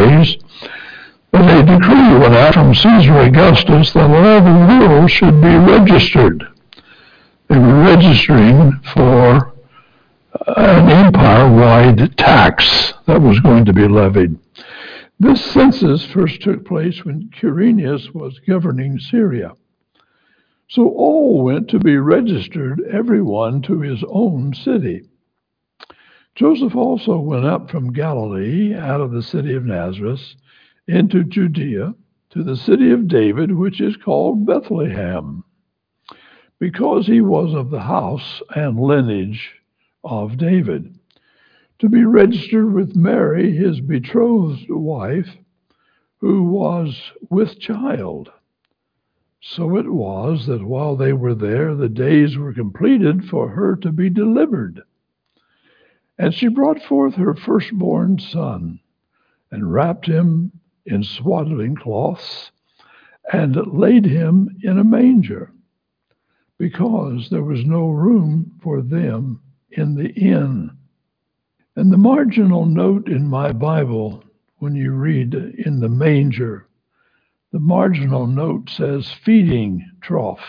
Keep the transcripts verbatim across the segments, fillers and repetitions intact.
days, but a decree went out from Caesar Augustus that all the world should be registered. They were registering for an empire-wide tax that was going to be levied. This census first took place when Quirinius was governing Syria. So all went to be registered, everyone to his own city. Joseph also went up from Galilee, out of the city of Nazareth, into Judea, to the city of David, which is called Bethlehem, because he was of the house and lineage of David, to be registered with Mary, his betrothed wife, who was with child. So it was that while they were there, the days were completed for her to be delivered. And she brought forth her firstborn son, and wrapped him in swaddling cloths, and laid him in a manger, because there was no room for them in the inn. And the marginal note in my Bible, when you read in the manger, the marginal note says feeding trough,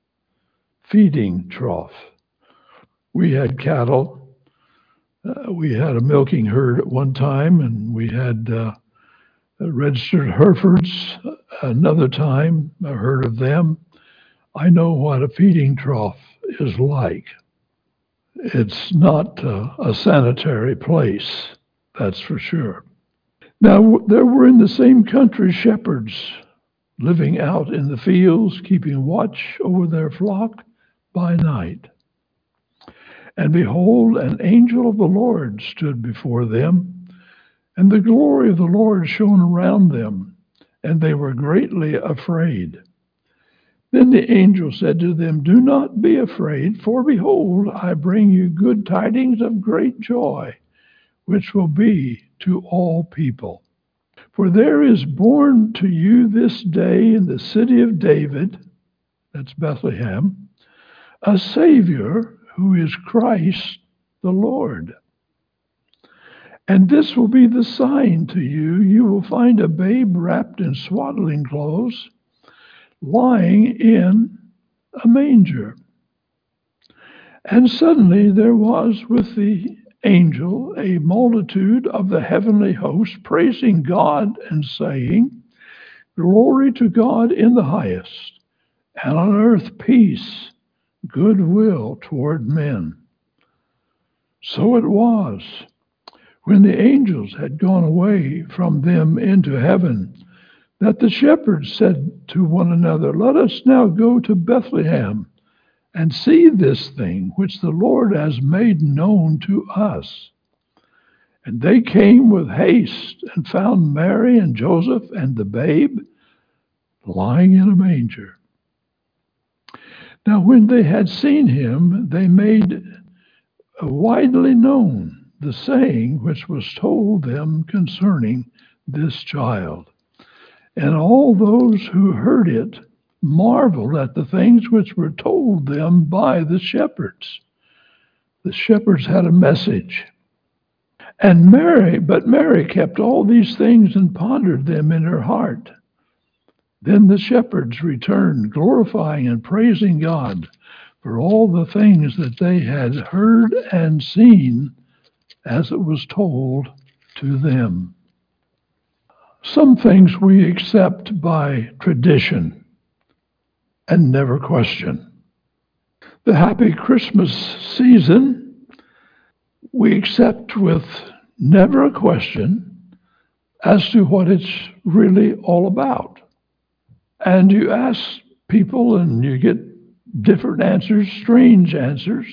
feeding trough. We had cattle. Uh, we had a milking herd at one time, and we had uh, registered Herefords another time. I heard of them. I know what a feeding trough is like. It's not uh, a sanitary place, that's for sure. Now, there were in the same country shepherds living out in the fields, keeping watch over their flock by night. And behold, an angel of the Lord stood before them, and the glory of the Lord shone around them, and they were greatly afraid. Then the angel said to them, "Do not be afraid, for behold, I bring you good tidings of great joy, which will be to all people. For there is born to you this day in the city of David," that's Bethlehem, "a Savior, who is Christ the Lord. And this will be the sign to you. You will find a babe wrapped in swaddling clothes, lying in a manger." And suddenly there was with the angel a multitude of the heavenly host, praising God and saying, "Glory to God in the highest, and on earth peace, goodwill toward men." So it was, when the angels had gone away from them into heaven, that the shepherds said to one another, "Let us now go to Bethlehem and see this thing which the Lord has made known to us." And they came with haste and found Mary and Joseph and the babe lying in a manger. Now when they had seen him, they made widely known the saying which was told them concerning this child. And all those who heard it marveled at the things which were told them by the shepherds. The shepherds had a message. And Mary, but Mary kept all these things and pondered them in her heart. Then the shepherds returned, glorifying and praising God for all the things that they had heard and seen as it was told to them. Some things we accept by tradition and never question. The happy Christmas season we accept with never a question as to what it's really all about. And you ask people and you get different answers, strange answers.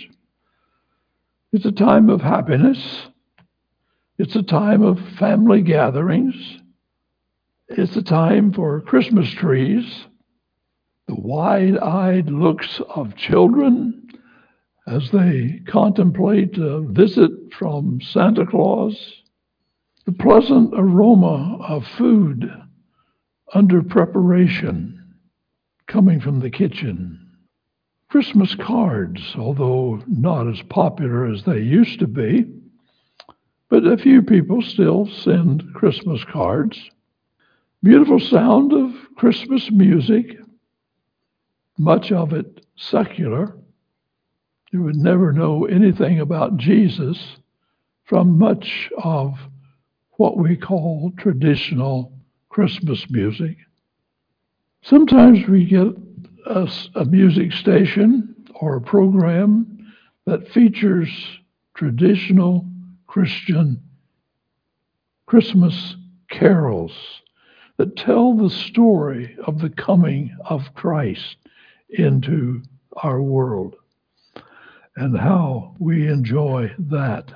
It's a time of happiness. It's a time of family gatherings. It's a time for Christmas trees, the wide-eyed looks of children as they contemplate a visit from Santa Claus, the pleasant aroma of food under preparation coming from the kitchen. Christmas cards, although not as popular as they used to be, but a few people still send Christmas cards. Beautiful sound of Christmas music, much of it secular. You would never know anything about Jesus from much of what we call traditional Christmas music. Sometimes we get a, a music station or a program that features traditional Christian Christmas carols that tell the story of the coming of Christ into our world and how we enjoy that.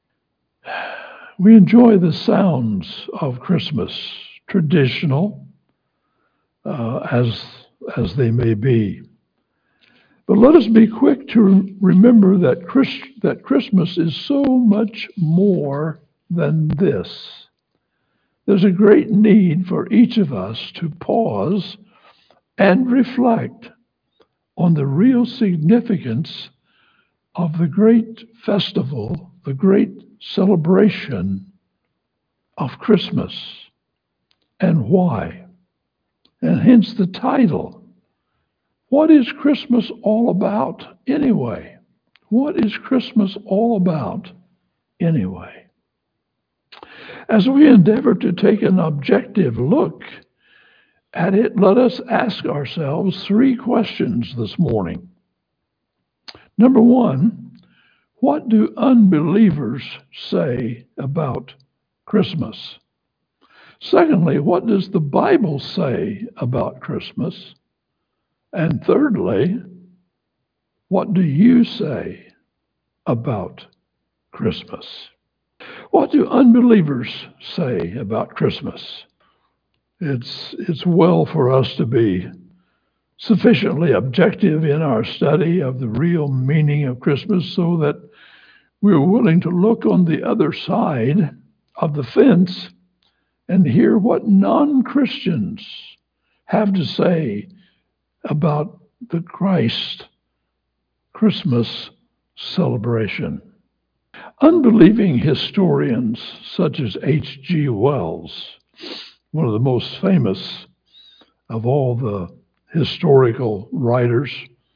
We enjoy the sounds of Christmas, traditional uh, as, as they may be. But let us be quick to remember that, Christ, that Christmas is so much more than this. There's a great need for each of us to pause and reflect on the real significance of the great festival, the great celebration of Christmas, and why. And hence the title. What is Christmas all about anyway? What is Christmas all about anyway? As we endeavor to take an objective look at it, let us ask ourselves three questions this morning. Number one, what do unbelievers say about Christmas? Secondly, what does the Bible say about Christmas? And thirdly, what do you say about Christmas? What do unbelievers say about Christmas? It's, it's well for us to be sufficiently objective in our study of the real meaning of Christmas so that we're willing to look on the other side of the fence and hear what non-Christians have to say about the Christ Christmas celebration. Unbelieving historians such as H G Wells, one of the most famous of all the historical writers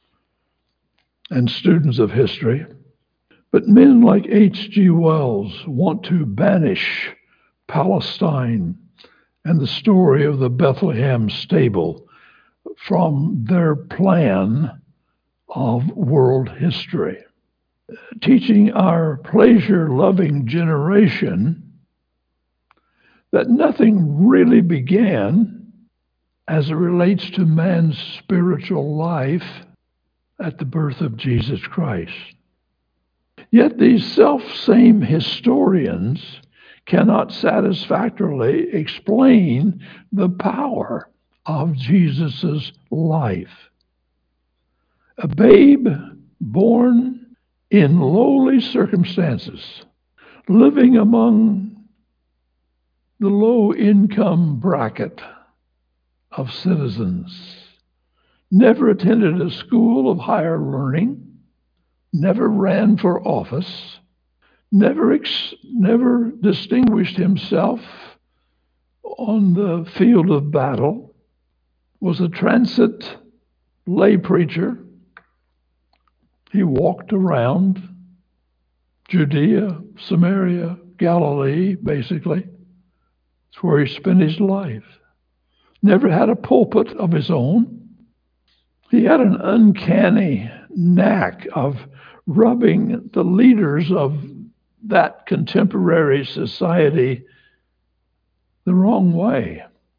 and students of history, but men like H G Wells want to banish Palestine and the story of the Bethlehem stable from their plan of world history, teaching our pleasure-loving generation that nothing really began as it relates to man's spiritual life at the birth of Jesus Christ. Yet these self-same historians cannot satisfactorily explain the power of Jesus' life. A babe born in lowly circumstances, living among the low-income bracket of citizens, never attended a school of higher learning, never ran for office, never, ex- never distinguished himself on the field of battle, was a transit lay preacher. He walked around Judea, Samaria, Galilee, basically. It's where he spent his life. Never had a pulpit of his own. He had an uncanny knack of rubbing the leaders of that contemporary society the wrong way,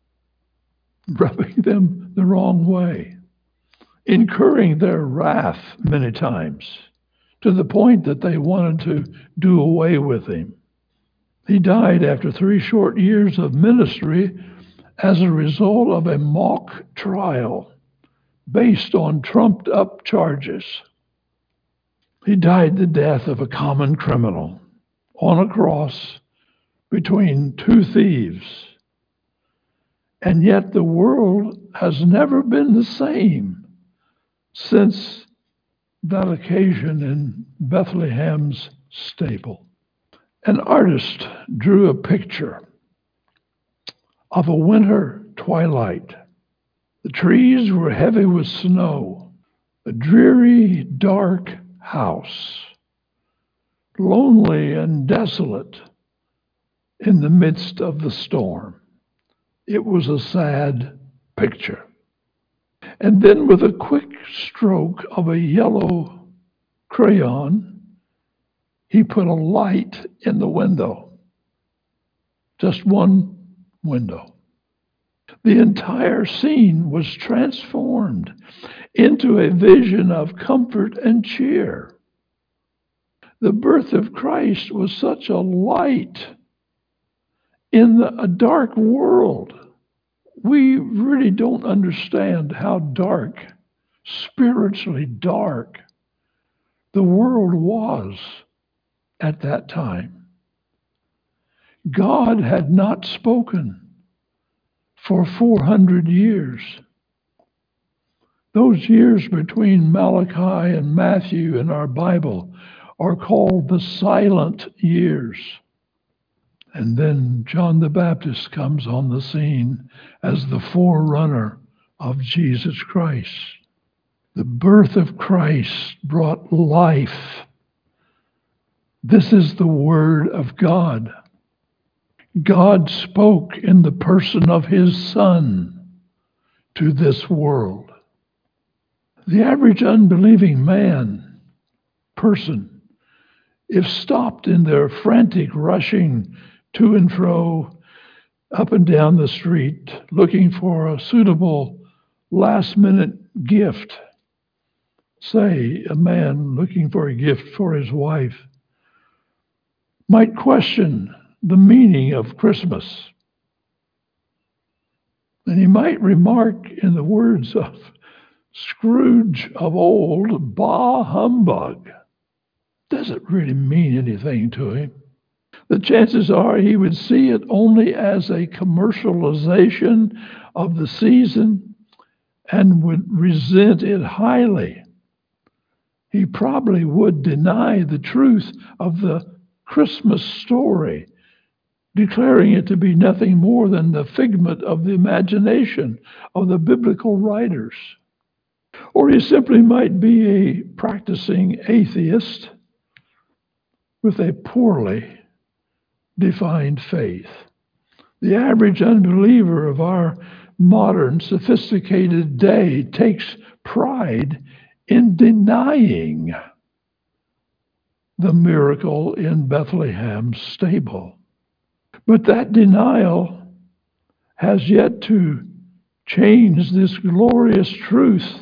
rubbing them the wrong way, incurring their wrath many times, to the point that they wanted to do away with him. He died after three short years of ministry as a result of a mock trial based on trumped-up charges. He died the death of a common criminal on a cross between two thieves. And yet the world has never been the same since that occasion in Bethlehem's stable. An artist drew a picture of a winter twilight. The trees were heavy with snow, a dreary, dark house, lonely and desolate in the midst of the storm. It was a sad picture. And then with a quick stroke of a yellow crayon, he put a light in the window. Just one window. The entire scene was transformed into a vision of comfort and cheer. The birth of Christ was such a light in the, a dark world. We really don't understand how dark, spiritually dark, the world was at that time. God had not spoken for four hundred years. Those years between Malachi and Matthew in our Bible are called the silent years. And then John the Baptist comes on the scene as the forerunner of Jesus Christ. The birth of Christ brought life. This is the Word of God. God spoke in the person of His Son to this world. The average unbelieving man, person, if stopped in their frantic rushing to and fro, up and down the street, looking for a suitable last-minute gift, say a man looking for a gift for his wife, might question the meaning of Christmas. And he might remark in the words of Scrooge of old, bah humbug. Does it really mean anything to him? The chances are he would see it only as a commercialization of the season and would resent it highly. He probably would deny the truth of the Christmas story, declaring it to be nothing more than the figment of the imagination of the biblical writers. Or he simply might be a practicing atheist with a poorly defined faith. The average unbeliever of our modern, sophisticated day takes pride in denying the miracle in Bethlehem's stable. But that denial has yet to change this glorious truth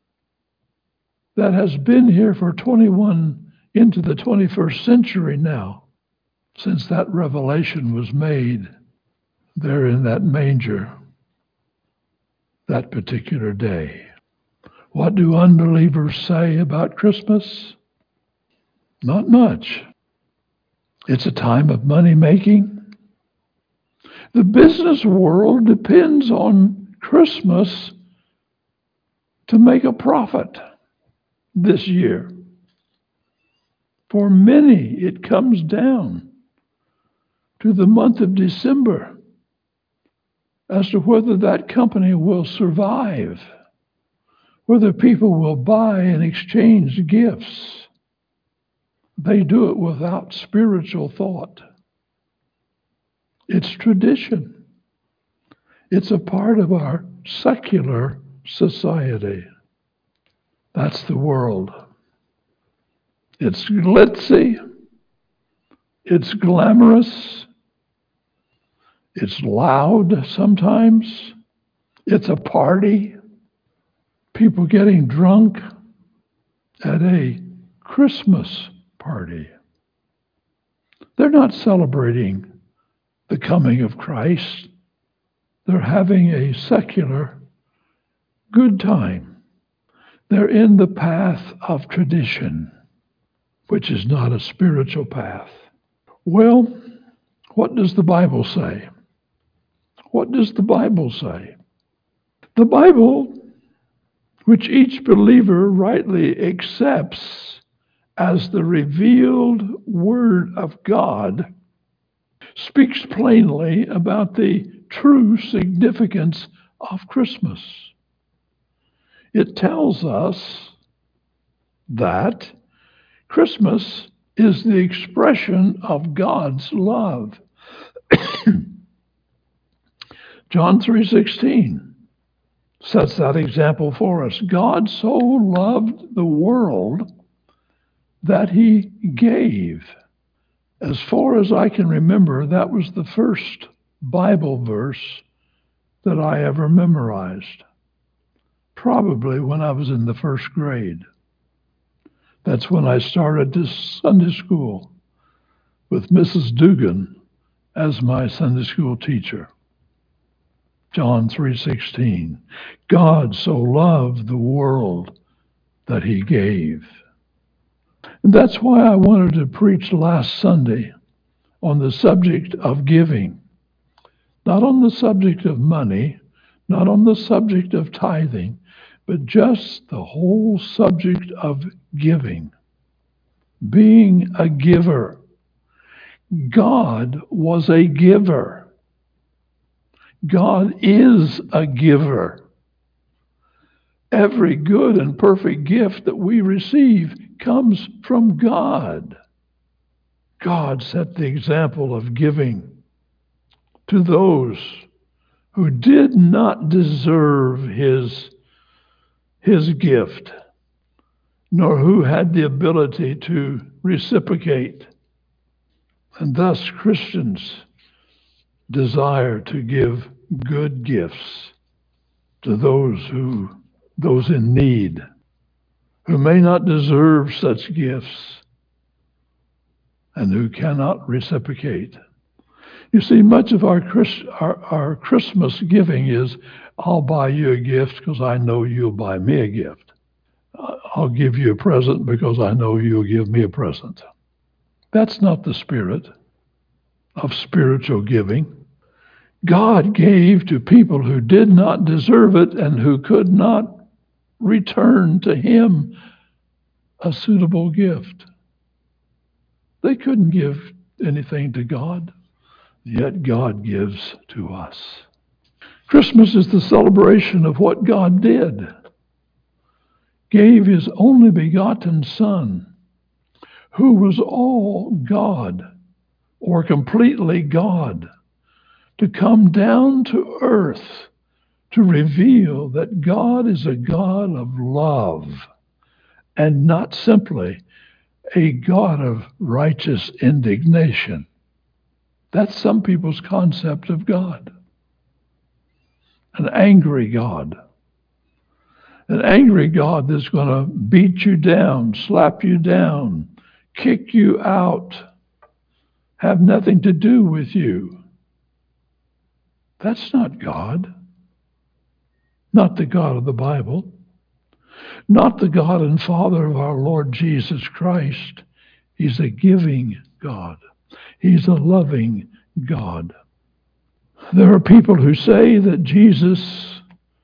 that has been here for twenty-one into the twenty-first century now, since that revelation was made there in that manger that particular day. What do unbelievers say about Christmas? Not much. It's a time of money making. The business world depends on Christmas to make a profit this year. For many, it comes down to the month of December as to whether that company will survive, whether people will buy and exchange gifts. They do it without spiritual thought. It's tradition. It's a part of our secular society. That's the world. It's glitzy. It's glamorous. It's loud sometimes. It's a party. People getting drunk at a Christmas party. They're not celebrating the coming of Christ. They're having a secular good time. They're in the path of tradition, which is not a spiritual path. Well, what does the Bible say? What does the Bible say? The Bible, which each believer rightly accepts as the revealed Word of God, speaks plainly about the true significance of Christmas. It tells us that Christmas is the expression of God's love. John three sixteen sets that example for us. God so loved the world that he gave. As far as I can remember, that was the first Bible verse that I ever memorized, probably when I was in the first grade. That's when I started this Sunday school with Missus Dugan as my Sunday school teacher. John three sixteen, God so loved the world that he gave. And that's why I wanted to preach last Sunday on the subject of giving. Not on the subject of money, not on the subject of tithing, but just the whole subject of giving. Being a giver. God was a giver. God is a giver. Every good and perfect gift that we receive comes from God. God set the example of giving to those who did not deserve his, his gift, nor who had the ability to reciprocate. And thus Christians desire to give good gifts to those who those in need, who may not deserve such gifts and who cannot reciprocate. You see, much of our, Christ, our, our Christmas giving is, I'll buy you a gift because I know you'll buy me a gift. I'll give you a present because I know you'll give me a present. That's not the spirit of spiritual giving. God gave to people who did not deserve it and who could not return to him a suitable gift. They couldn't give anything to God, yet God gives to us. Christmas is the celebration of what God did. Gave his only begotten Son, who was all God, or completely God, to come down to earth to reveal that God is a God of love and not simply a God of righteous indignation. That's some people's concept of God. An angry God. An angry God that's going to beat you down, slap you down, kick you out, have nothing to do with you. That's not God. Not the God of the Bible. Not the God and Father of our Lord Jesus Christ. He's a giving God. He's a loving God. There are people who say that Jesus,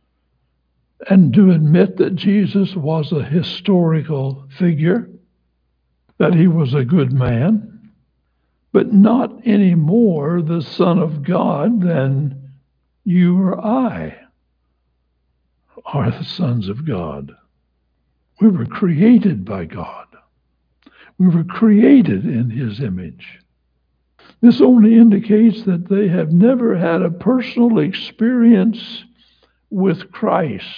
and do admit that Jesus was a historical figure, that he was a good man, but not any more the Son of God than you or I are the sons of God. We were created by God. We were created in his image. This only indicates that they have never had a personal experience with Christ.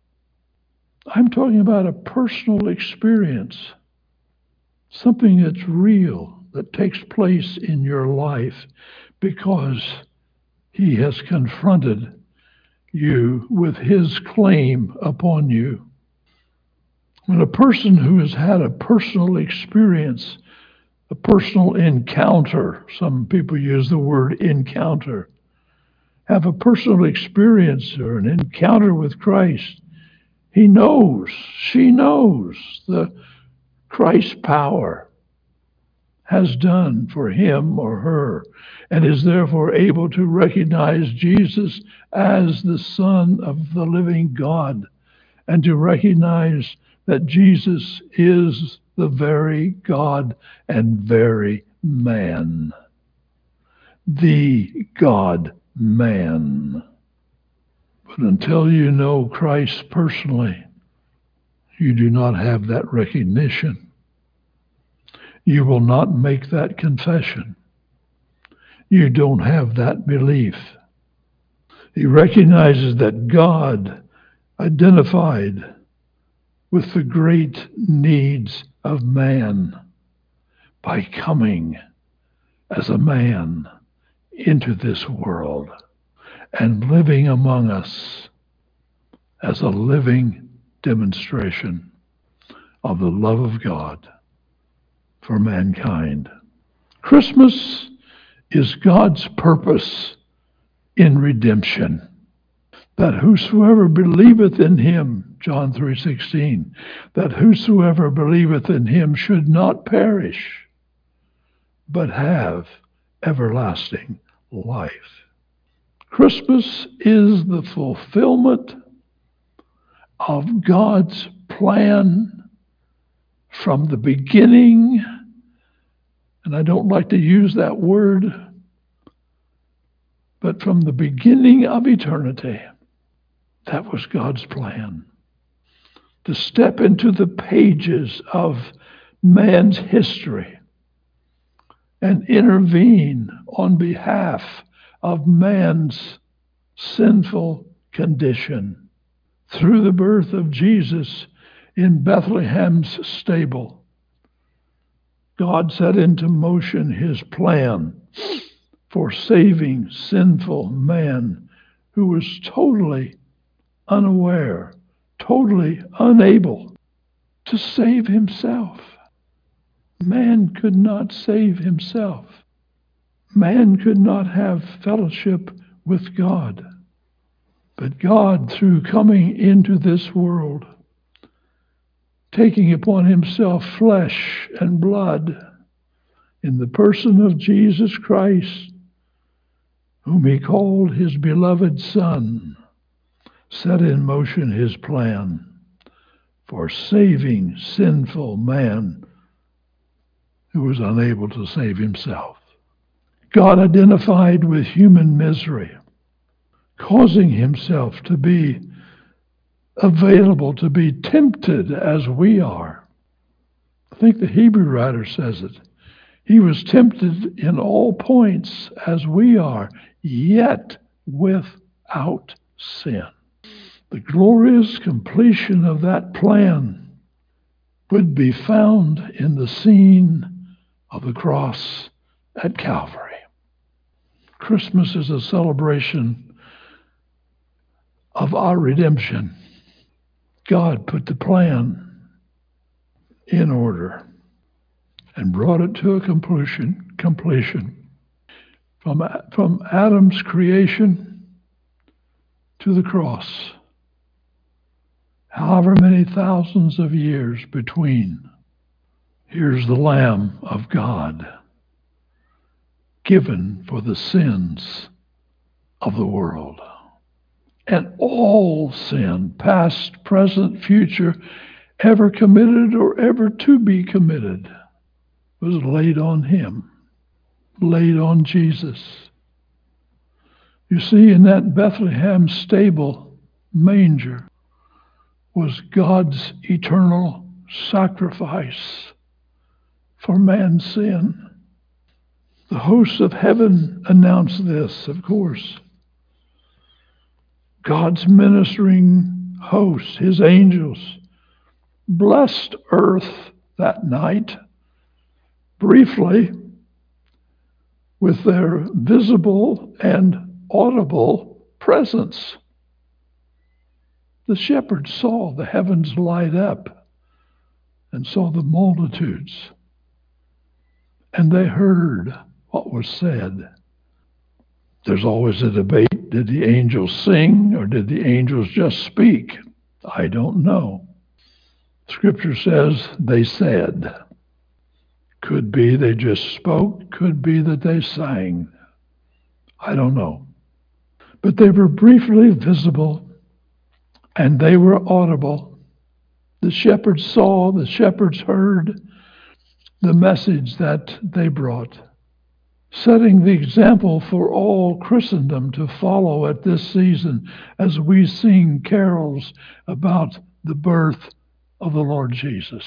I'm talking about a personal experience, something that's real, that takes place in your life because he has confronted you with his claim upon you. When a person who has had a personal experience, a personal encounter, some people use the word encounter, have a personal experience or an encounter with Christ, he knows, she knows the Christ's power has done for him or her, and is therefore able to recognize Jesus as the Son of the living God, and to recognize that Jesus is the very God and very man. The God-man. But until you know Christ personally, you do not have that recognition. You will not make that confession. You don't have that belief. He recognizes that God identified with the great needs of man by coming as a man into this world and living among us as a living demonstration of the love of God for mankind. Christmas is God's purpose in redemption, that whosoever believeth in him, John three sixteen, that whosoever believeth in him should not perish, but have everlasting life. Christmas is the fulfillment of God's plan from the beginning, and I don't like to use that word, but from the beginning of eternity. That was God's plan, to step into the pages of man's history and intervene on behalf of man's sinful condition through the birth of Jesus in Bethlehem's stable. God set into motion his plan for saving sinful man who was totally unaware, totally unable to save himself. Man could not save himself. Man could not have fellowship with God. But God, through coming into this world, taking upon himself flesh and blood in the person of Jesus Christ, whom he called his beloved Son, set in motion his plan for saving sinful man who was unable to save himself. God identified with human misery, causing himself to be available to be tempted as we are. I think the Hebrew writer says it. He was tempted in all points as we are, yet without sin. The glorious completion of that plan would be found in the scene of the cross at Calvary. Christmas is a celebration of our redemption. God put the plan in order and brought it to a completion. completion. From, from Adam's creation to the cross, however many thousands of years between, here's the Lamb of God, given for the sins of the world. And all sin, past, present, future, ever committed or ever to be committed, was laid on him, laid on Jesus. You see, in that Bethlehem stable manger was God's eternal sacrifice for man's sin. The hosts of heaven announced this, of course. God's ministering hosts, his angels, blessed earth that night, briefly, with their visible and audible presence. The shepherds saw the heavens light up and saw the multitudes, and they heard what was said. There's always a debate. Did the angels sing or did the angels just speak? I don't know. Scripture says they said. Could be they just spoke. Could be that they sang. I don't know. But they were briefly visible and they were audible. The shepherds saw, the shepherds heard the message that they brought, setting the example for all Christendom to follow at this season as we sing carols about the birth of the Lord Jesus.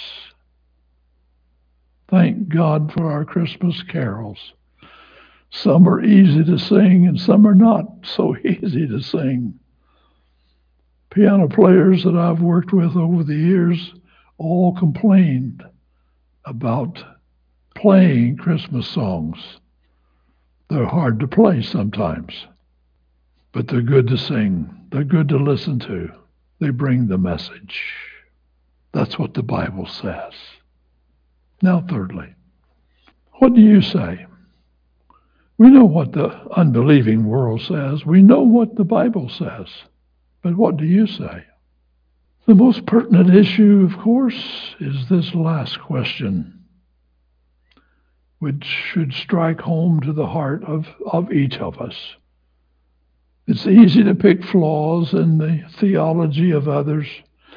Thank God for our Christmas carols. Some are easy to sing and some are not so easy to sing. Piano players that I've worked with over the years all complained about playing Christmas songs. They're hard to play sometimes, but they're good to sing. They're good to listen to. They bring the message. That's what the Bible says. Now, thirdly, what do you say? We know what the unbelieving world says. We know what the Bible says. But what do you say? The most pertinent issue, of course, is this last question, which should strike home to the heart of, of each of us. It's easy to pick flaws in the theology of others,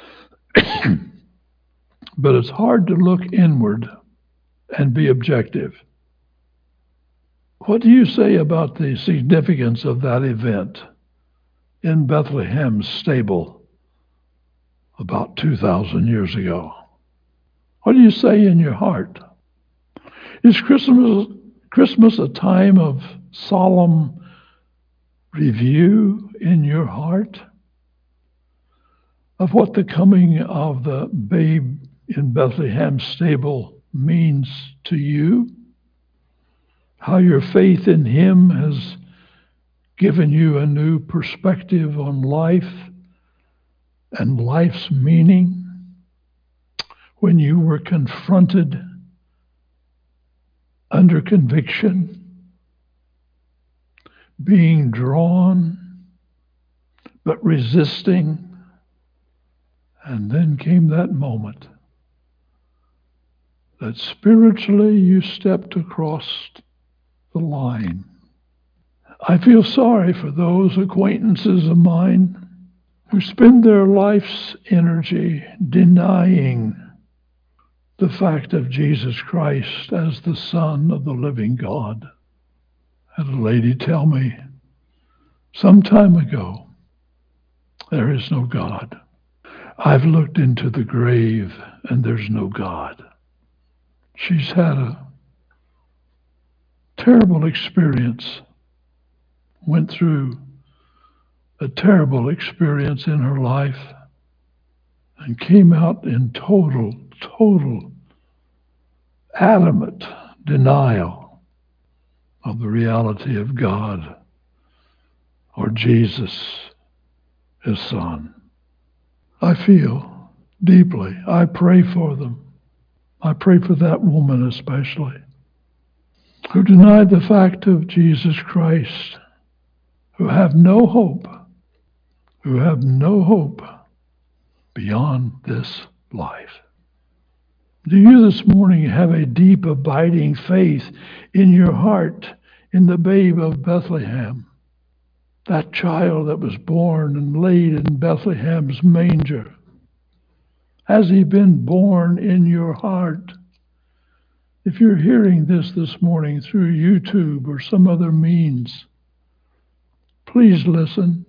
but it's hard to look inward and be objective. What do you say about the significance of that event in Bethlehem's stable about two thousand years ago? What do you say in your heart? Is Christmas, Christmas a time of solemn review in your heart of what the coming of the babe in Bethlehem's stable means to you? How your faith in him has given you a new perspective on life and life's meaning when you were confronted under conviction, being drawn but resisting, and then came that moment that spiritually you stepped across the line. I feel sorry for those acquaintances of mine who spend their life's energy denying the fact of Jesus Christ as the Son of the living God. I had a lady tell me some time ago, there is no God. I've looked into the grave and there's no God. She's had a terrible experience, went through a terrible experience in her life and came out in total, total, adamant denial of the reality of God or Jesus, his Son. I feel deeply. I pray for them. I pray for that woman especially, who denied the fact of Jesus Christ, who have no hope, who have no hope beyond this life. Do you this morning have a deep, abiding faith in your heart in the babe of Bethlehem, that child that was born and laid in Bethlehem's manger? Has he been born in your heart? If you're hearing this this morning through YouTube or some other means, please listen.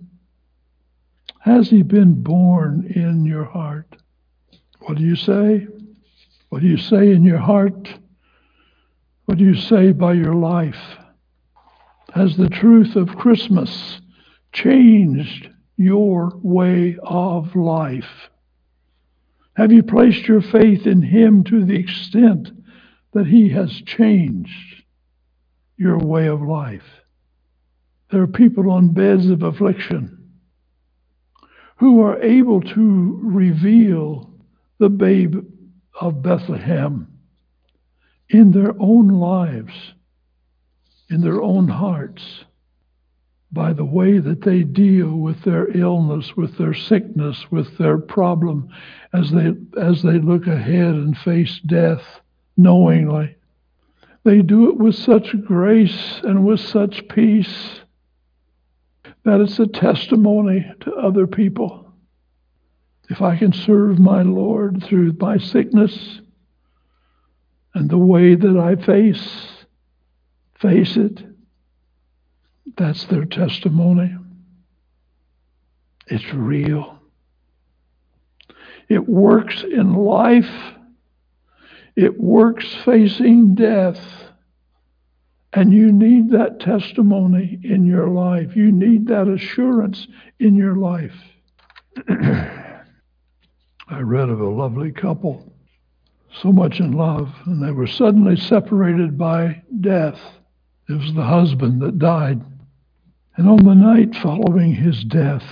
Has he been born in your heart? What do you say? What do you say in your heart? What do you say by your life? Has the truth of Christmas changed your way of life? Have you placed your faith in him to the extent that he has changed your way of life? There are people on beds of affliction who are able to reveal the babe of Bethlehem in their own lives, in their own hearts, by the way that they deal with their illness, with their sickness, with their problem, as they as they look ahead and face death knowingly. They do it with such grace and with such peace that it's a testimony to other people. if I can serve my Lord through my sickness and the way that I face, face it, that's their testimony. It's real. It works in life. It works facing death. And you need that testimony in your life. You need that assurance in your life. I read of a lovely couple, so much in love, and they were suddenly separated by death. It was the husband that died. And on the night following his death,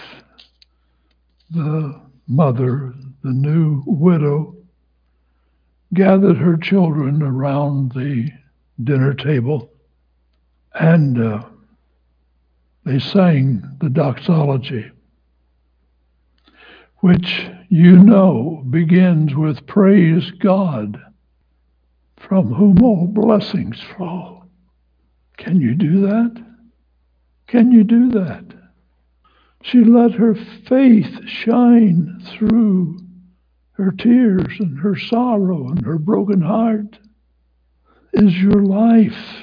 the mother, the new widow, gathered her children around the dinner table, and uh, they sang the doxology, which you know begins with "Praise God, from whom all blessings flow." Can you do that? Can you do that? She let her faith shine through her tears and her sorrow and her broken heart. Is your life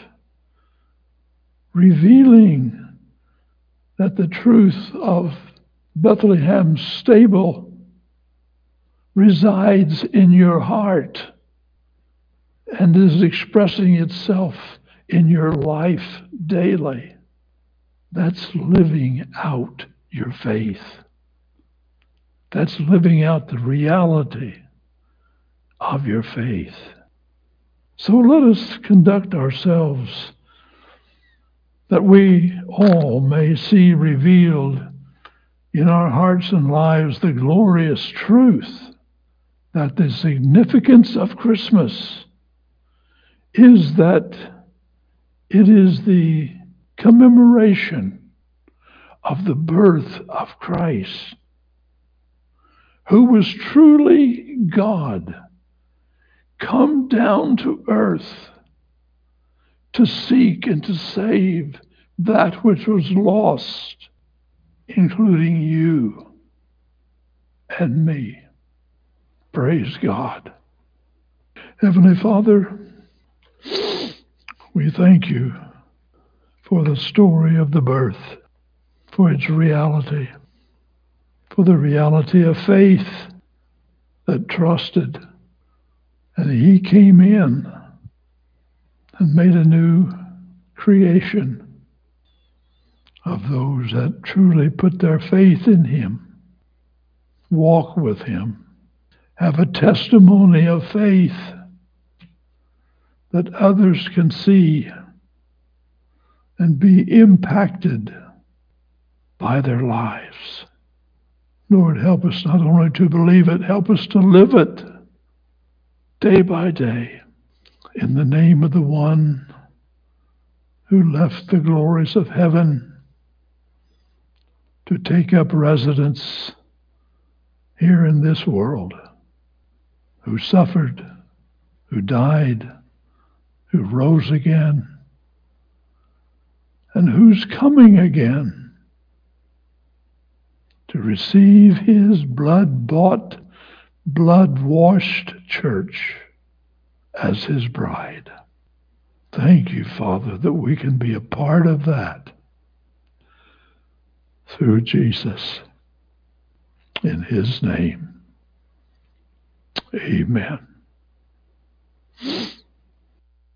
revealing that the truth of Bethlehem's stable resides in your heart and is expressing itself in your life daily? That's living out your faith. That's living out the reality of your faith. So let us conduct ourselves that we all may see revealed in our hearts and lives the glorious truth that the significance of Christmas is that it is the commemoration of the birth of Christ, who was truly God, come down to earth to seek and to save that which was lost, including you and me. Praise God. Heavenly Father, we thank you for the story of the birth, for its reality, for the reality of faith that trusted, and he came in and made a new creation of those that truly put their faith in him, walk with him, have a testimony of faith that others can see and be impacted by their lives. Lord, help us not only to believe it, help us to live it day by day in the name of the one who left the glories of heaven to take up residence here in this world, who suffered, who died, who rose again, and who's coming again to receive his blood-bought, blood-washed church as his bride. Thank you, Father, that we can be a part of that through Jesus. In his name, amen.